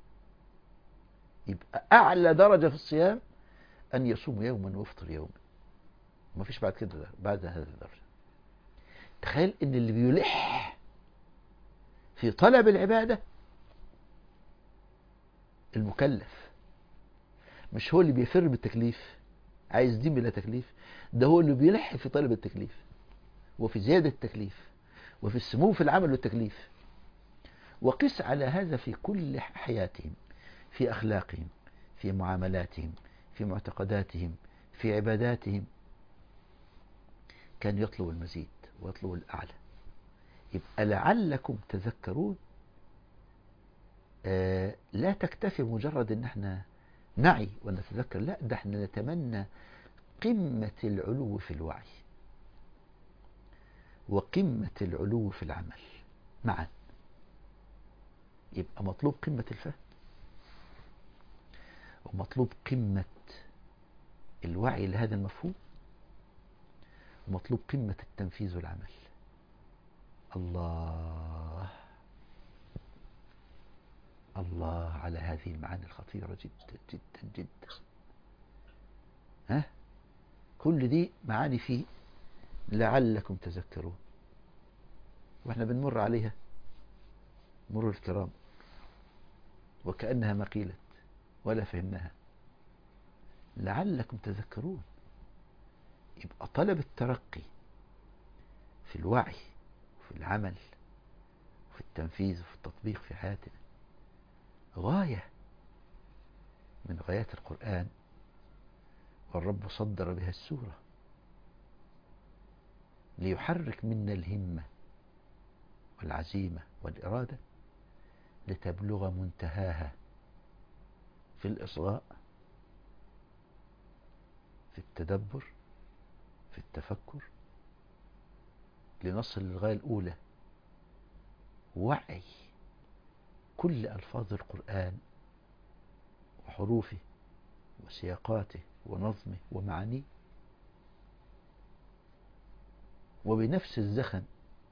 يبقى أعلى درجة في الصيام أن يصوم يوما ويفطر يوما، ما فيش بعد كده، بعد هذا الدرجة. تخيل ان اللي بيلح في طلب العبادة المكلف، مش هو اللي بيفر بالتكليف عايز دين بلا تكليف، ده هو اللي بيلح في طلب التكليف وفي زيادة التكليف وفي السمو في العمل والتكليف. وقس على هذا في كل حياتهم، في أخلاقهم، في معاملاتهم، في معتقداتهم، في عباداتهم، كان يطلب المزيد ويطلب الأعلى. يبقى لعلكم تذكرون لا تكتفي مجرد ان احنا نعي ونتذكر، لا، ده احنا نتمنى قمة العلو في الوعي وقمة العلو في العمل معا. يبقى مطلوب قمة الفهم، ومطلوب قمة الوعي لهذا المفهوم، ومطلوب قمة التنفيذ والعمل. الله الله على هذه المعاني الخطيرة جدا جدا جدا. كل دي معاني فيه لعلكم تذكرون، واحنا بنمر عليها مرور الكرام وكأنها ما قيلت ولا فهمناها. لعلكم تذكرون. يبقى طلب الترقي في الوعي وفي العمل وفي التنفيذ وفي التطبيق في حياتنا غاية من غايات القرآن، والرب صدر بها السورة ليحرك منا الهمة والعزيمة والإرادة لتبلغ منتهاها في الإصغاء، في التدبر، في التفكر، لنصل للغاية الأولى: وعي كل ألفاظ القرآن وحروفه وسياقاته ونظمه ومعانيه. وبنفس الزخم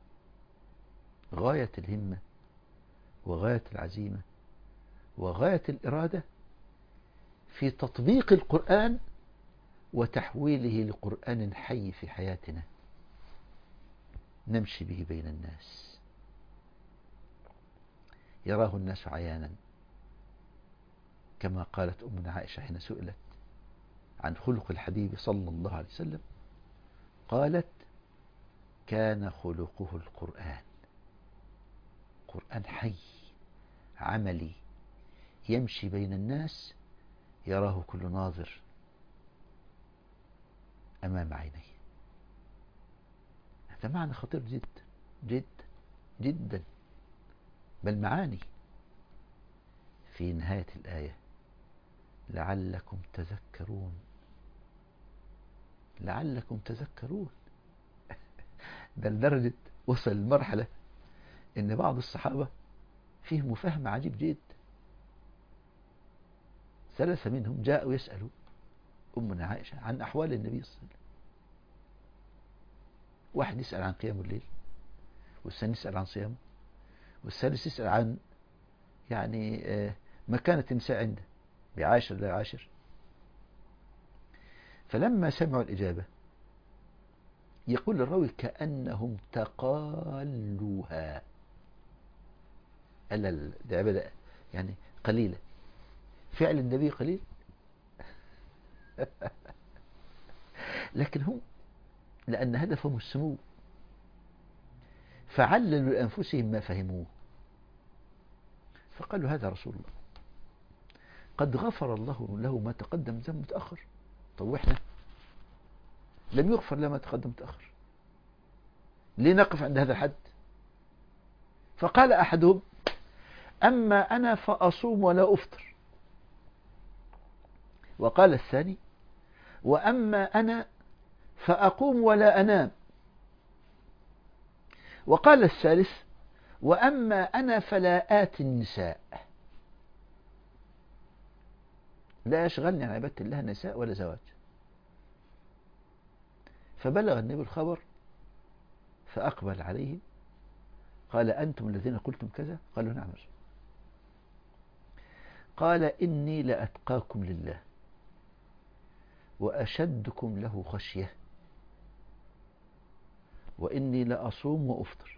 غاية الهمة وغاية العزيمة وغاية الإرادة في تطبيق القرآن وتحويله لقرآن حي في حياتنا نمشي به بين الناس يراه الناس عيانا، كما قالت أمنا عائشة حين سئلت عن خلق الحبيب صلى الله عليه وسلم قالت: كان خلقه القرآن، قرآن حي عملي يمشي بين الناس يراه كل ناظر أمام عينيه. هذا معنى خطير جدا جدا جدا. بل معاني في نهاية الآية: لعلكم تذكرون، لعلكم تذكرون. ده لدرجة وصل المرحلة إن بعض الصحابة فيهم فهم عجيب جدا. 3 منهم جاءوا يسألوا أمنا عائشة عن أحوال النبي صلى الله عليه وسلم. واحد يسأل عن قيام الليل، والثاني يسأل عن صيامه، والثالث يسأل عن يعني مكانة النساء عنده، بعاشر لا عاشر. فلما سمعوا الإجابة يقول الراوي: كأنهم تقالوها. ألا ده عبادة يعني قليلة، فعل النبي قليل. لكن هم لأن هدفهم السمو فعللوا لأنفسهم ما فهموه، فقالوا: هذا رسول الله قد غفر الله له ما تقدم ذنب متأخر. طب وإحنا لم يغفر له ما تقدم متأخر، ليه نقف عند هذا الحد؟ فقال أحدهم: أما أنا فأصوم ولا أفطر. وقال الثاني: وأما أنا فأقوم ولا أنام. وقال الثالث: وأما أنا فلا آتي النساء، لا يشغلني عن عبادة الله نساء ولا زواج. فبلغ النبي الخبر فأقبل عليهم قال: أنتم الذين قلتم كذا؟ قالوا: نعم. قال: إني لأتقاكم لله وأشدكم له خشية، وإني لأصوم وأفطر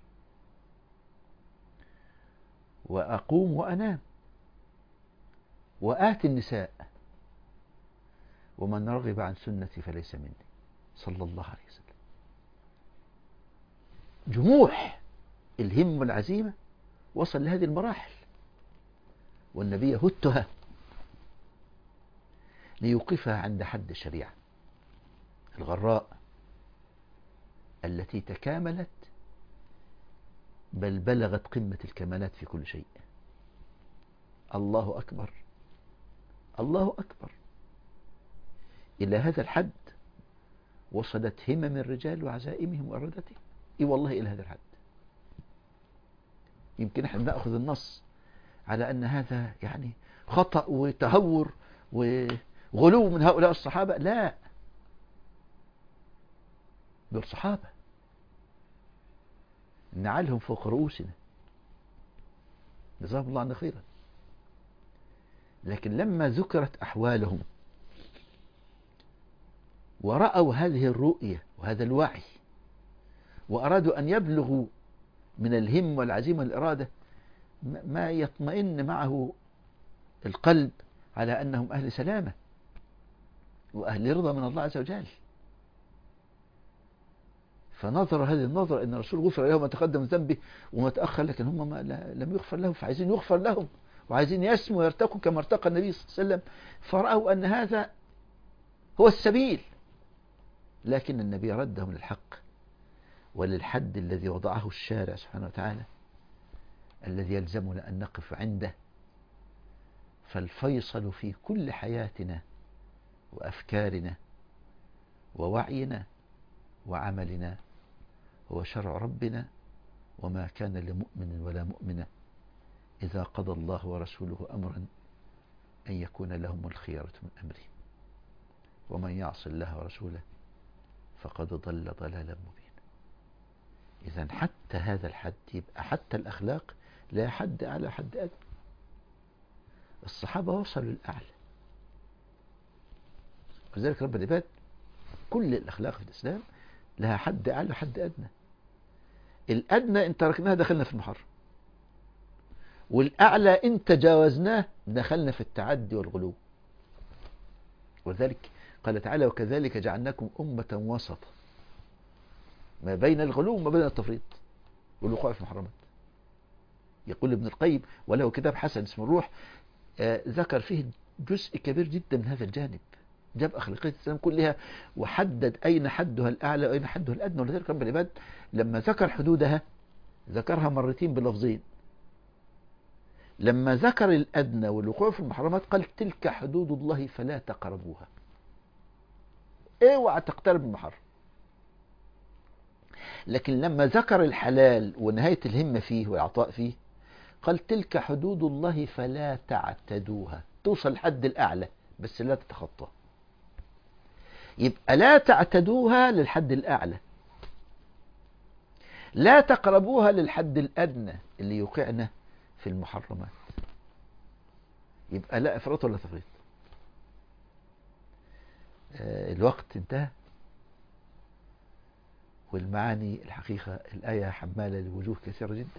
وأقوم وأنام وآتي النساء، ومن رغب عن سنتي فليس مني، صلى الله عليه وسلم. جموح الهم والعزيمة وصل لهذه المراحل، والنبي يهتها ليوقفها عند حد الشريعة الغراء التي تكاملت بل بلغت قمة الكمالات في كل شيء. الله أكبر، الله أكبر. إلى هذا الحد وصلت همم الرجال وعزائمهم وإرادتهم. إي والله إلى هذا الحد. يمكن احنا نأخذ النص على أن هذا يعني خطأ وتهور وغلو من هؤلاء الصحابة. لا، دول صحابة نعلهم فوق رؤوسنا، جزاهم الله عنا خيرا. لكن لما ذكرت أحوالهم ورأوا هذه الرؤية وهذا الوعي وأرادوا أن يبلغوا من الهم والعزيمة والإرادة ما يطمئن معه القلب على أنهم أهل سلامة وأهل رضا من الله عز وجل. فنظر هذه النظرة أن الرسول غفر له ما تقدم ذنبه وما تأخر، لكن هم لم يغفر لهم، فعايزين يغفر لهم وعايزين يسموا ويرتقوا كما ارتقى النبي صلى الله عليه وسلم. فرأوا أن هذا هو السبيل، لكن النبي ردهم للحق وللحد الذي وضعه الشارع سبحانه وتعالى الذي يلزمنا أن نقف عنده. فالفيصل في كل حياتنا وأفكارنا ووعينا وعملنا هو شرع ربنا: وما كان لمؤمن ولا مؤمنة إذا قضى الله ورسوله أمرا أن يكون لهم الخيرة من أمره، ومن يعص الله ورسوله فقد ضل ضلالا مبينا. إذا حتى هذا الحد يبقى حتى الأخلاق لا حد أعلى حد أدنى. الصحابة وصلوا الأعلى، ولذلك رب العباد كل الأخلاق في الإسلام لها حد أعلى وحد أدنى. الأدنى إن تركناها دخلنا في المحرم، والأعلى إن تجاوزناه دخلنا في التعدي والغلو. ولذلك قال تعالى: وكذلك جعلناكم أمة وسطا ما بين الغلو وما بين التفريط والوقوع في المحرمات. يقول ابن القيم، وله كتاب حسن اسمه الروح، ذكر فيه جزء كبير جدا من هذا الجانب، جاب أخلاقيات الإسلام كلها وحدد أين حدها الأعلى وأين حدها الأدنى. ولذلك رب العباد لما ذكر حدودها ذكرها مرتين بلفظين. لما ذكر الأدنى والوقوع في المحرمات قال: تلك حدود الله فلا تقربوها. اوعى تقترب من المحرم. لكن لما ذكر الحلال ونهاية الهمة فيه والعطاء فيه قال: تلك حدود الله فلا تعتدوها. توصل الحد الأعلى بس لا تتخطاه. يبقى لا تعتدوها للحد الأعلى، لا تقربوها للحد الأدنى اللي يوقعنا في المحرمات. يبقى لا إفراط ولا تفريط. الوقت انتهى، والمعاني الحقيقة الآية حمالة لوجوه كثيرة جدا.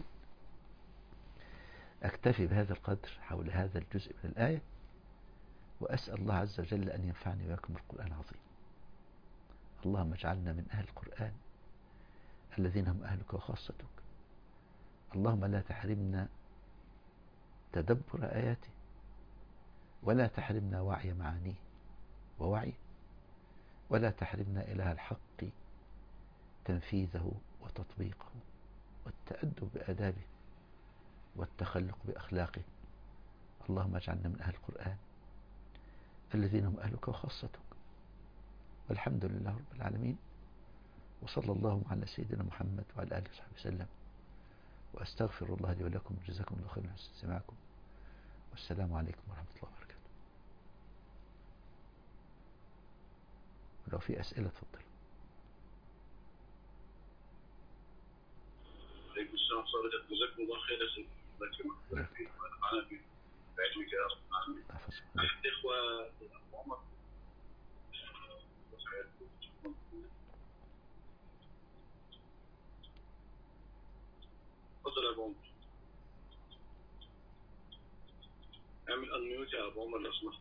أكتفي بهذا القدر حول هذا الجزء من الآية، وأسأل الله عز وجل أن ينفعني وياكم بالقرآن العظيم. اللهم اجعلنا من أهل القرآن الذين هم أهلك وخاصتك. اللهم لا تحرمنا تدبر آياته، ولا تحرمنا وعي معانيه ووعيه، ولا تحرمنا إله الحق تنفيذه وتطبيقه والتأدب بآدابه والتخلق بأخلاقه. اللهم اجعلنا من أهل القرآن الذين هم أهلك وخاصتك. والحمد لله رب العالمين، وصلى الله على سيدنا محمد وعلى آله وصحبه وسلم. وأستغفر الله لي ولكم، جزاكم الله خيرا حسن استماعكم، والسلام عليكم ورحمة الله وبركاته. ولو في أسئلة تفضل. عليكم السلام ورحمة الله. جزاكم الله خيرا يا سيدي. ونفعنا بعلمك يا رب العالمين. أحد إخوة أبو عمر تفضل يا أبو عمر. اعمل أنميوت يا أبو عمر لو سمحت.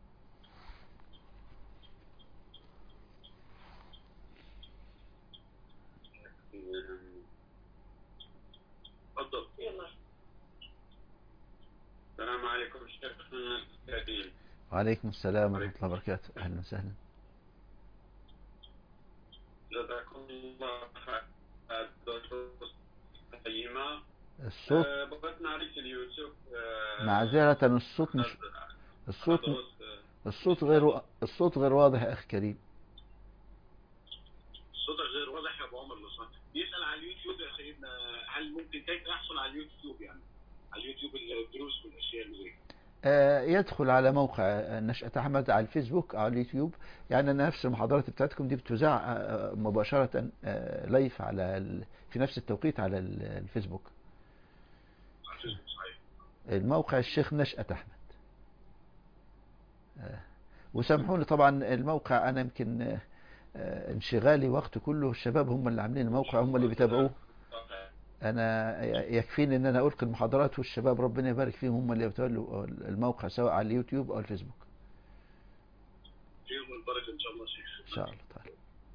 تفضل. يلا. السلام عليكم شيخنا الكريم. وعليكم السلام ورحمة الله وبركاته. أهلا وسهلا. جزاكم الله خير. الصوت بغيت نعرف اليوتيوب. معذرة، الصوت مش الصوت غير واضح يا أخي كريم. صوتك غير واضح يا أبو عمر لو سمحت. بيسأل على اليوتيوب يا سيدنا، هل ممكن كيف أحصل على اليوتيوب، يعني على اليوتيوب الدروس والأشياء اللي زي يدخل على موقع نشأة أحمد على الفيسبوك أو على اليوتيوب. يعني أنا نفس المحاضرات بتاعتكم دي بتذاع مباشرة لايف في نفس التوقيت على الفيسبوك. صحيح. الموقع الشيخ نشأة أحمد. وسامحوني طبعا الموقع أنا يمكن انشغالي وقت كله، الشباب هم اللي عاملين الموقع، هم اللي بيتابعوه. أنا يكفيني إن أنا ألقي المحاضرات، والشباب ربنا يبارك فيهم هم اللي يتولوا الموقع سواء على اليوتيوب أو الفيسبوك. فيهم البركة إن شاء الله شيخ. إن شاء الله تعالى.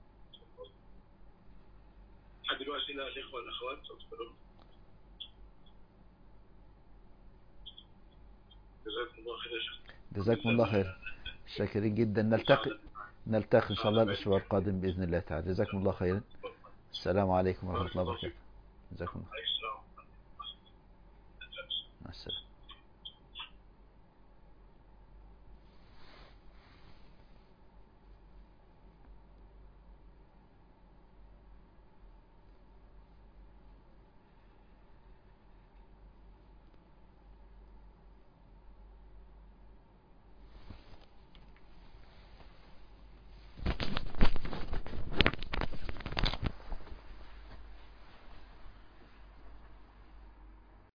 حد له أسئلة يا شيخ والأخوات تفضلوا. جزاكم الله خير يا شيخ. جزاكم الله خير. شاكرين جدا. نلتقي إن شاء الله الأسبوع القادم بإذن الله تعالى. جزاكم الله خيرا. السلام عليكم ورحمة الله وبركاته. جزاكم الله.